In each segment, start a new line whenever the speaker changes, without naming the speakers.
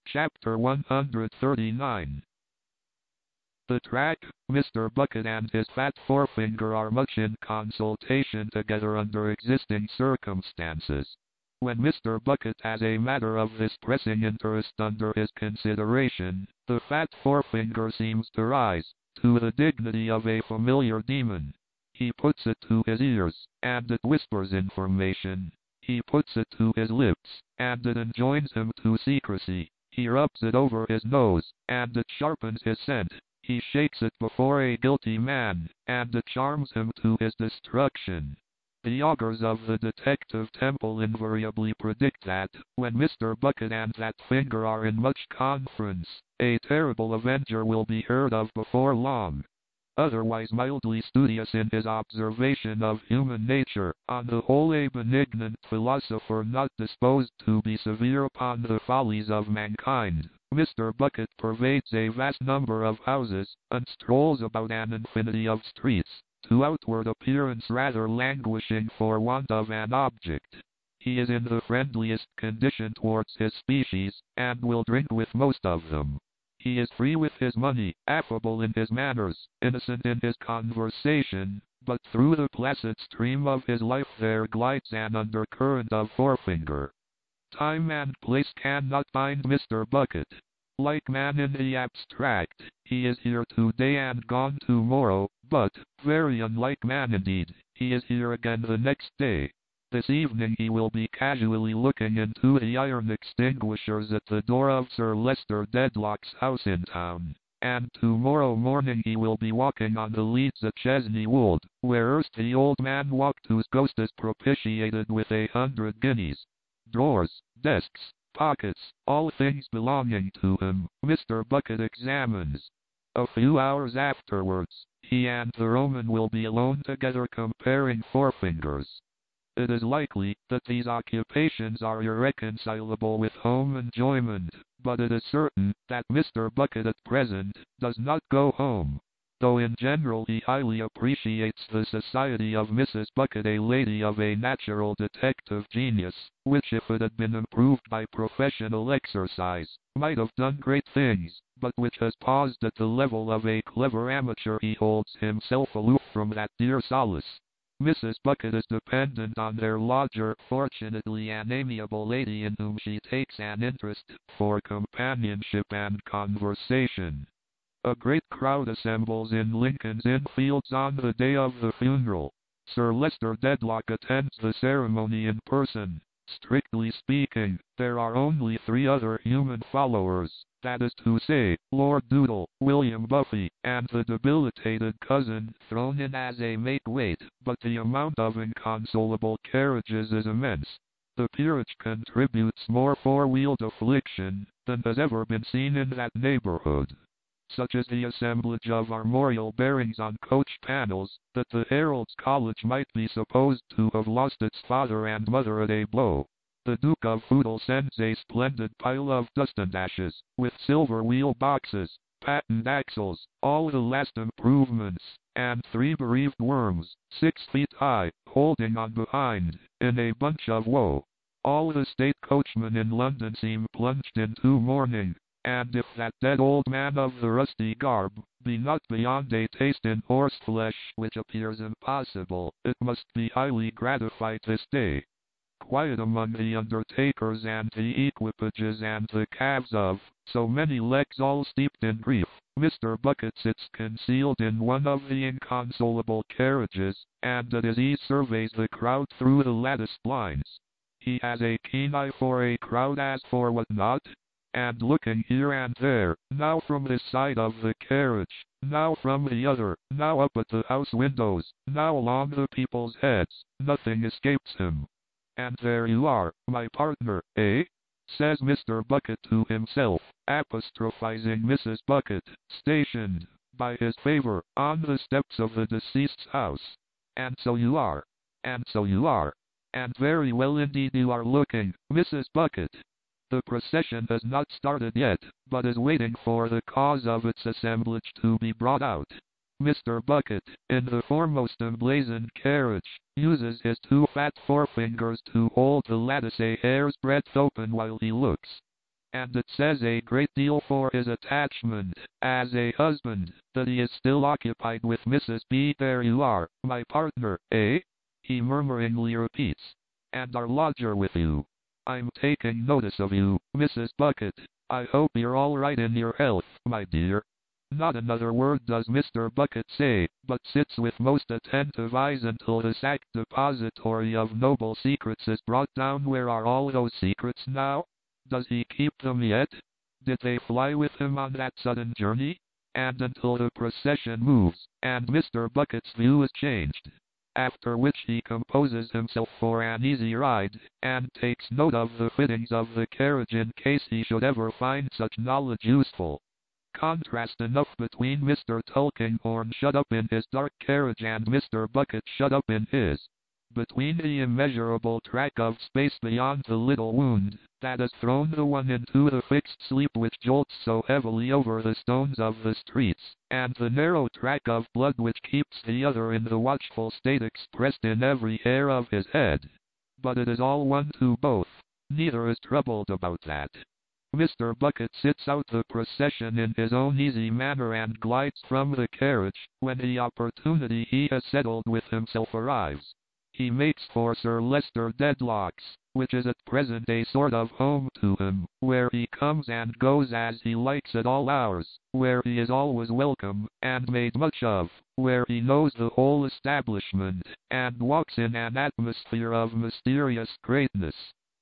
Chapter 139. The track, Mr. Bucket and his fat forefinger are much in consultation together under existing circumstances. When Mr. Bucket has a matter of this pressing interest under his consideration, the fat forefinger seems to rise to the dignity of a familiar demon. He puts it to his ears, and it whispers information. He puts it to his lips, and it enjoins him to secrecy. He rubs it over his nose, and it sharpens his scent. He shakes it before a guilty man, and it charms him to his destruction. The augurs of the detective temple invariably predict that, when Mr. Bucket and that finger are in much conference, a terrible avenger will be heard of before long. Otherwise mildly studious in his observation of human nature, on the whole a benignant philosopher not disposed to be severe upon the follies of mankind, Mr. Bucket pervades a vast number of houses, and strolls about an infinity of streets, to outward appearance rather languishing for want of an object. He is in the friendliest condition towards his species, and will drink with most of them. He is free with his money, affable in his manners, innocent in his conversation, but through the placid stream of his life there glides an undercurrent of forefinger. Time and place cannot bind Mr. Bucket. Like man in the abstract, he is here today and gone tomorrow, but, very unlike man indeed, he is here again the next day. This evening he will be casually looking into the iron extinguishers at the door of Sir Leicester Dedlock's house in town, and tomorrow morning he will be walking on the leads at Chesney Wold, where erst the old man walked whose ghost is propitiated with 100 guineas. Drawers, desks, pockets, all things belonging to him, Mr. Bucket examines. A few hours afterwards, he and the Roman will be alone together comparing forefingers. It is likely that these occupations are irreconcilable with home enjoyment, but it is certain that Mr. Bucket at present does not go home. Though in general he highly appreciates the society of Mrs. Bucket, a lady of a natural detective genius, which if it had been improved by professional exercise, might have done great things, but which has paused at the level of a clever amateur, he holds himself aloof from that dear solace. Mrs. Bucket is dependent on their lodger, fortunately an amiable lady in whom she takes an interest, for companionship and conversation. A great crowd assembles in Lincoln's Inn Fields on the day of the funeral. Sir Leicester Dedlock attends the ceremony in person. Strictly speaking, there are only 3 other human followers, that is to say, Lord Doodle, William Buffy, and the debilitated cousin thrown in as a make-weight, but the amount of inconsolable carriages is immense. The peerage contributes more four-wheeled affliction than has ever been seen in that neighborhood. Such is the assemblage of armorial bearings on coach panels, that the Herald's College might be supposed to have lost its father and mother at a blow. The Duke of Foodle sends a splendid pile of dust and ashes, with silver wheel boxes, patent axles, all the last improvements, and 3 bereaved worms, 6 feet high, holding on behind, in a bunch of woe. All the state coachmen in London seem plunged into mourning. And if that dead old man of the rusty garb be not beyond a taste in horseflesh, which appears impossible, it must be highly gratified this day. Quiet among the undertakers and the equipages and the calves of so many legs all steeped in grief, Mr. Bucket sits concealed in one of the inconsolable carriages, and at his ease surveys the crowd through the lattice blinds. He has a keen eye for a crowd as for what not, and looking here and there, now from this side of the carriage, now from the other, now up at the house windows, now along the people's heads, nothing escapes him. And there you are, my partner, eh? Says Mr. Bucket to himself, apostrophizing Mrs. Bucket, stationed, by his favor, on the steps of the deceased's house. And so you are. And so you are. And very well indeed you are looking, Mrs. Bucket. The procession has not started yet, but is waiting for the cause of its assemblage to be brought out. Mr. Bucket, in the foremost emblazoned carriage, uses his 2 fat forefingers to hold the lattice a hair's breadth open while he looks. and it says a great deal for his attachment, as a husband, that he is still occupied with Mrs. B. There you are, my partner, eh? He murmuringly repeats. And our lodger with you. I'm taking notice of you, Mrs. Bucket. I hope you're all right in your health, my dear. Not another word does Mr. Bucket say, but sits with most attentive eyes until the sacked depository of noble secrets is brought down. Where are all those secrets now? Does he keep them yet? Did they fly with him on that sudden journey? And until the procession moves, and Mr. Bucket's view is changed. After which he composes himself for an easy ride, and takes note of the fittings of the carriage in case he should ever find such knowledge useful. Contrast enough between Mr. Tulkinghorn shut up in his dark carriage and Mr. Bucket shut up in his. Between the immeasurable track of space beyond the little wound that has thrown the one into the fixed sleep which jolts so heavily over the stones of the streets, and the narrow track of blood which keeps the other in the watchful state expressed in every hair of his head. But it is all one to both. Neither is troubled about that. Mr. Bucket sits out the procession in his own easy manner and glides from the carriage when the opportunity he has settled with himself arrives. He makes for Sir Leicester Dedlock's, which is at present a sort of home to him, where he comes and goes as he likes at all hours, where he is always welcome, and made much of, where he knows the whole establishment, and walks in an atmosphere of mysterious greatness.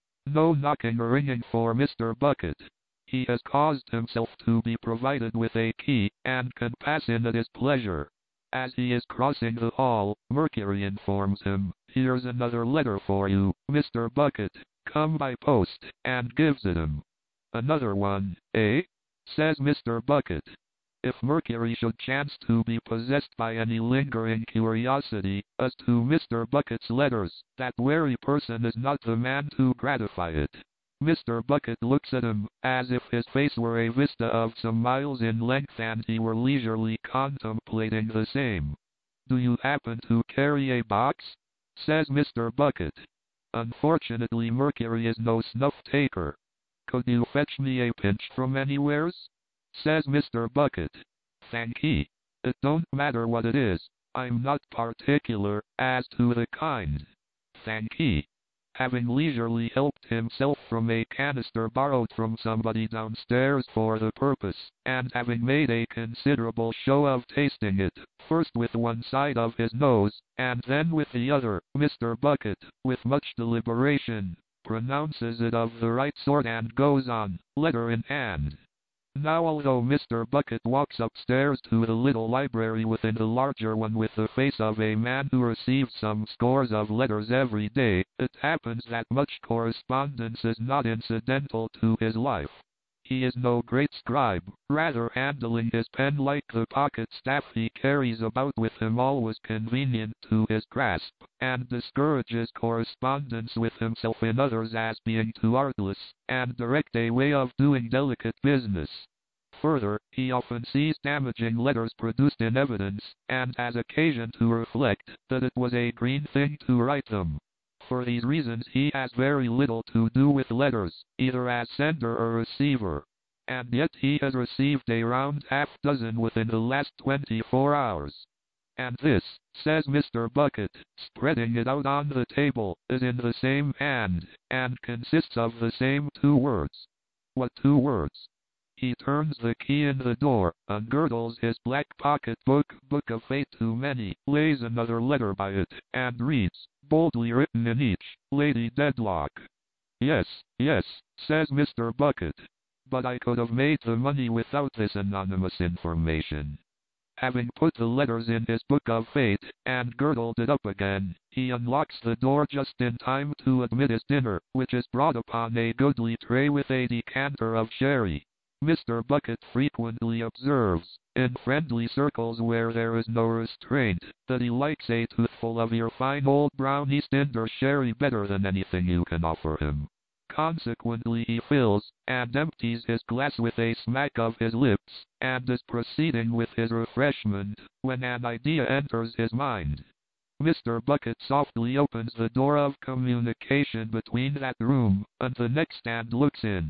No knocking or ringing for Mr. Bucket. He has caused himself to be provided with a key, and can pass in at his pleasure. As he is crossing the hall, Mercury informs him, "Here's another letter for you, Mr. Bucket. Come by post," and gives it him. "Another one, eh?" says Mr. Bucket. If Mercury should chance to be possessed by any lingering curiosity as to Mr. Bucket's letters, that wary person is not the man to gratify it. Mr. Bucket looks at him, as if his face were a vista of some miles in length and he were leisurely contemplating the same. "Do you happen to carry a box?" says Mr. Bucket. "Unfortunately Mercury is no snuff-taker." "Could you fetch me a pinch from anywheres?" says Mr. Bucket. "Thankee. It don't matter what it is. I'm not particular as to the kind." "Thankee." Having leisurely helped himself from a canister borrowed from somebody downstairs for the purpose, and having made a considerable show of tasting it, first with one side of his nose, and then with the other, Mr. Bucket, with much deliberation, pronounces it of the right sort and goes on, letter in hand. Now although Mr. Bucket walks upstairs to the little library within the larger one with the face of a man who receives some scores of letters every day, it happens that much correspondence is not incidental to his life. He is no great scribe, rather handling his pen like the pocket staff he carries about with him always convenient to his grasp, and discourages correspondence with himself in others as being too artless and direct a way of doing delicate business. Further, he often sees damaging letters produced in evidence, and has occasion to reflect that it was a green thing to write them. For these reasons he has very little to do with letters, either as sender or receiver. And yet he has received a round half-dozen within the last 24 hours. "And this," says Mr. Bucket, spreading it out on the table, "is in the same hand, and consists of the same 2 words. "What 2 words? He turns the key in the door, ungirdles his black pocket-book, Book of Fate to Many, lays another letter by it, and reads, boldly written in each, Lady Dedlock. "Yes, yes," says Mr. Bucket. "But I could have made the money without this anonymous information." Having put the letters in his Book of Fate, and girdled it up again, he unlocks the door just in time to admit his dinner, which is brought upon a goodly tray with a decanter of sherry. Mr. Bucket frequently observes, in friendly circles where there is no restraint, that he likes a toothful of your fine old brown East Inder sherry better than anything you can offer him. Consequently he fills and empties his glass with a smack of his lips, and is proceeding with his refreshment, when an idea enters his mind. Mr. Bucket softly opens the door of communication between that room and the next and looks in.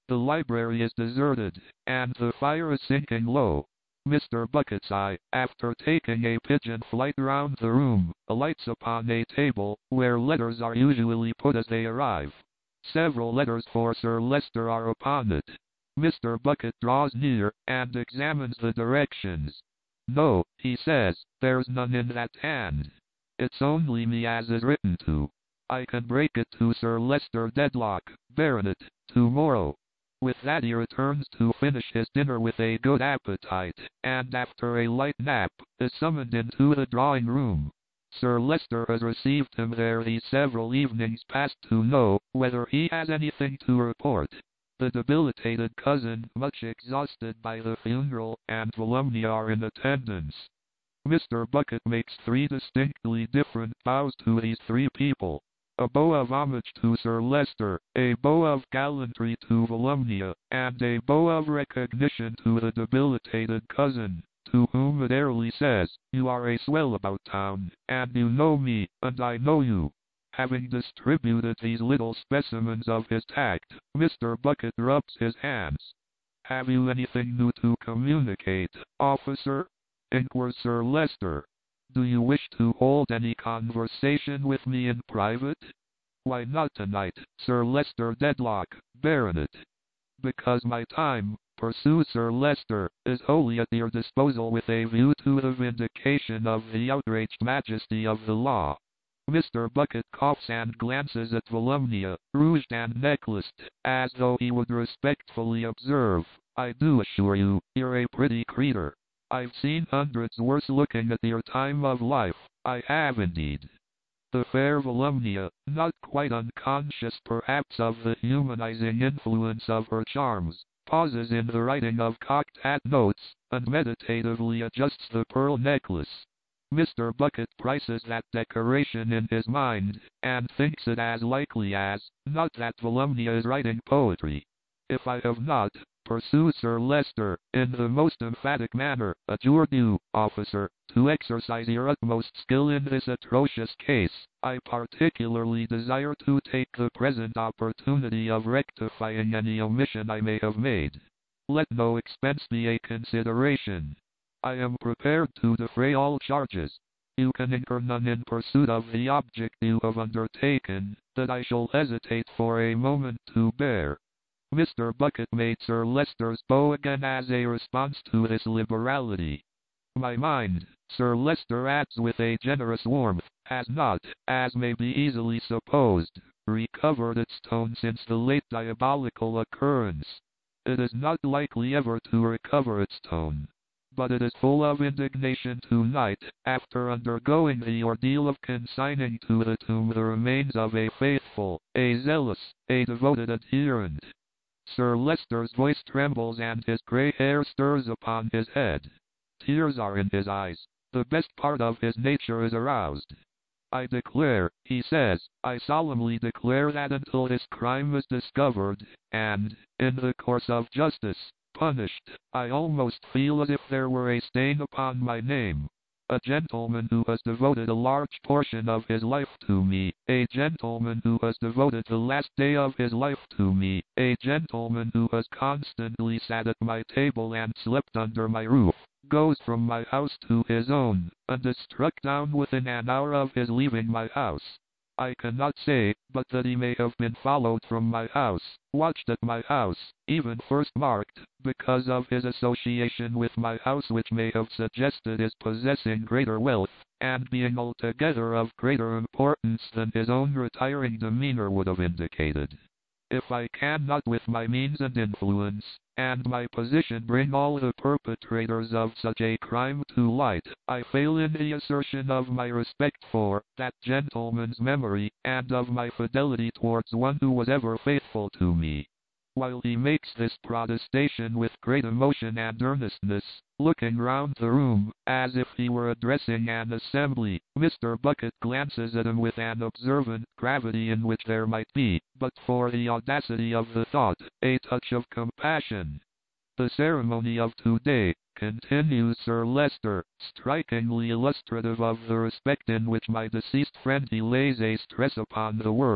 The library is deserted, and the fire is sinking low. Mr. Bucket's eye, after taking a pigeon flight round the room, alights upon a table, where letters are usually put as they arrive. Several letters for Sir Leicester are upon it. Mr. Bucket draws near, and examines the directions. "No," he says, "there's none in that hand. It's only me as is written to. I can break it to Sir Leicester Dedlock, Baronet, tomorrow." With that he returns to finish his dinner with a good appetite, and after a light nap, is summoned into the drawing-room. Sir Leicester has received him there these several evenings past to know whether he has anything to report. The debilitated cousin, much exhausted by the funeral, and Volumnia are in attendance. Mr. Bucket makes 3 distinctly different bows to these 3 people. A bow of homage to Sir Leicester, a bow of gallantry to Volumnia, and a bow of recognition to the debilitated cousin, to whom it airily says, "You are a swell about town, and you know me, and I know you." Having distributed these little specimens of his tact, Mr. Bucket rubs his hands. "Have you anything new to communicate, officer?" inquires Sir Leicester. "Do you wish to hold any conversation with me in private?" "Why not tonight, Sir Leicester Dedlock, Baronet?" "Because my time," pursues Sir Leicester, "is wholly at your disposal with a view to the vindication of the outraged majesty of the law." Mr. Bucket coughs and glances at Volumnia, rouged and necklaced, as though he would respectfully observe, "I do assure you, you're a pretty creetur. I've seen hundreds worse looking at your time of life, I have indeed." The fair Volumnia, not quite unconscious perhaps of the humanizing influence of her charms, pauses in the writing of cocked hat notes, and meditatively adjusts the pearl necklace. Mr. Bucket prices that decoration in his mind, and thinks it as likely as not that Volumnia is writing poetry. "If I have not," pursues Sir Leicester, in the most emphatic manner, "adjured you, officer, to exercise your utmost skill in this atrocious case, I particularly desire to take the present opportunity of rectifying any omission I may have made. Let no expense be a consideration. I am prepared to defray all charges. You can incur none in pursuit of the object you have undertaken, that I shall hesitate for a moment to bear." Mr. Bucket made Sir Leicester's bow again as a response to this liberality. "My mind," Sir Leicester adds with a generous warmth, "has not, as may be easily supposed, recovered its tone since the late diabolical occurrence. It is not likely ever to recover its tone. But it is full of indignation tonight, after undergoing the ordeal of consigning to the tomb the remains of a faithful, a zealous, a devoted adherent." Sir Leicester's voice trembles and his grey hair stirs upon his head. Tears are in his eyes. The best part of his nature is aroused. "I declare," he says, "I solemnly declare that until this crime is discovered, and, in the course of justice, punished, I almost feel as if there were a stain upon my name. A gentleman who has devoted a large portion of his life to me, a gentleman who has devoted the last day of his life to me, a gentleman who has constantly sat at my table and slept under my roof, goes from my house to his own, and is struck down within an hour of his leaving my house. I cannot say but that he may have been followed from my house, watched at my house, even first marked, because of his association with my house, which may have suggested his possessing greater wealth, and being altogether of greater importance than his own retiring demeanor would have indicated. If I cannot with my means and influence, and my position, bring all the perpetrators of such a crime to light, I fail in the assertion of my respect for that gentleman's memory, and of my fidelity towards one who was ever faithful to me." While he makes this protestation with great emotion and earnestness, looking round the room, as if he were addressing an assembly, Mr. Bucket glances at him with an observant gravity in which there might be, but for the audacity of the thought, a touch of compassion. "The ceremony of today," continues Sir Leicester, "strikingly illustrative of the respect in which my deceased friend," he lays a stress upon the word,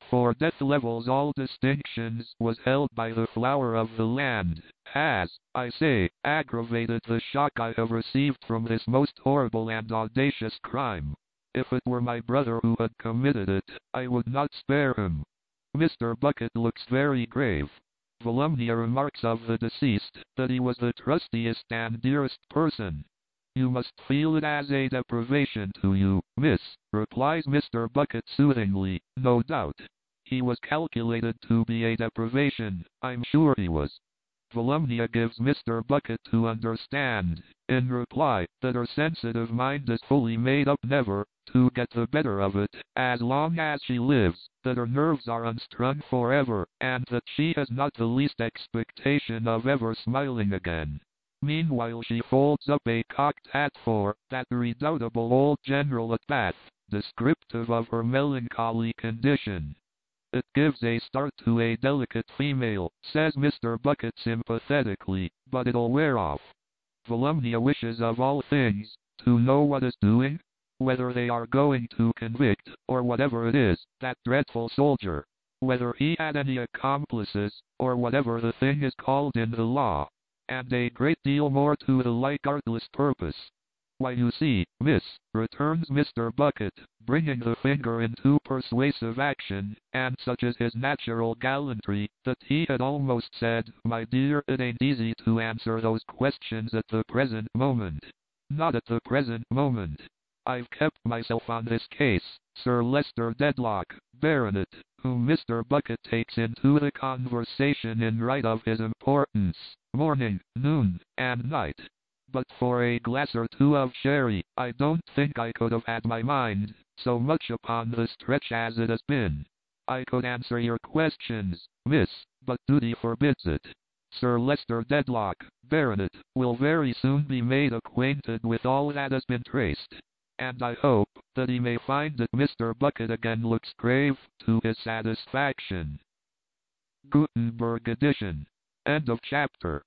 For death levels all distinctions, was held by the flower of the land, has, I say, aggravated the shock I have received from this most horrible and audacious crime. If it were my brother who had committed it, I would not spare him. Mr. Bucket looks very grave. Volumnia remarks of the deceased, that he was the trustiest and dearest person. You must feel it as a deprivation to you, miss, replies Mr. Bucket soothingly. No doubt. He was calculated to be a deprivation, I'm sure he was. Volumnia gives Mr. Bucket to understand, in reply, that her sensitive mind is fully made up never to get the better of it, as long as she lives, that her nerves are unstrung forever, and that she has not the least expectation of ever smiling again. Meanwhile she folds up a cocked hat for that redoubtable old general at Bath, descriptive of her melancholy condition. It gives a start to a delicate female, says Mr. Bucket sympathetically, but it'll wear off. Volumnia wishes of all things to know what is doing, whether they are going to convict, or whatever it is, that dreadful soldier, whether he had any accomplices, or whatever the thing is called in the law, and a great deal more to the like artless purpose. Why, you see, miss, returns Mr. Bucket, bringing the finger into persuasive action, and such is his natural gallantry, that he had almost said, my dear, it ain't easy to answer those questions at the present moment. Not at the present moment. I've kept myself on this case, Sir Lester Dedlock, Baronet, whom Mr. Bucket takes into the conversation in right of his importance, morning, noon, and night. But for a glass or two of sherry, I don't think I could have had my mind so much upon the stretch as it has been. I could answer your questions, miss, but duty forbids it. Sir Lester Dedlock, Baronet, will very soon be made acquainted with all that has been traced, and I hope that he may find that Mr. Bucket again looks grave to his satisfaction. Gutenberg edition. End of chapter.